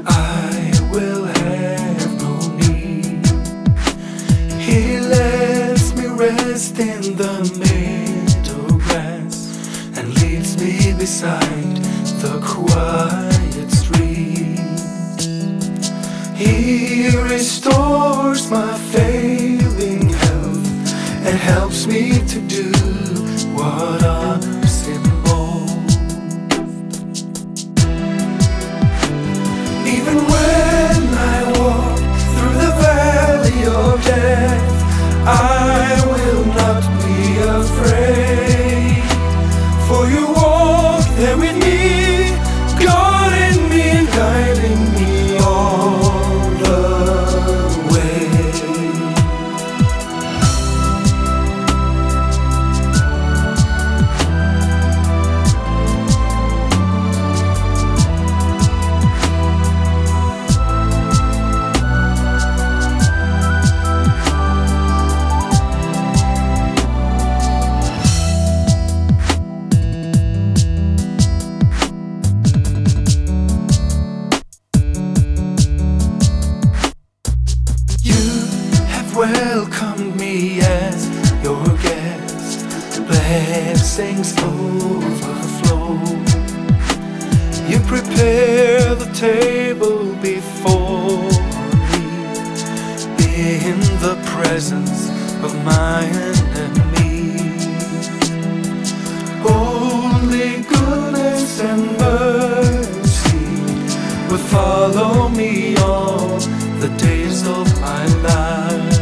I will have no need. He lets me rest in the meadow grass and leads me beside the quiet stream. He restores my failing health and helps me to do what honors him most. Even when I walk through the valley of death, I will not be afraid, for you walk there with me, guarding me and guiding me all the way. Welcomed me as your guest, blessings overflow. You prepare the table before me in the presence of my enemies. Only goodness and mercy will follow me all the days of my life.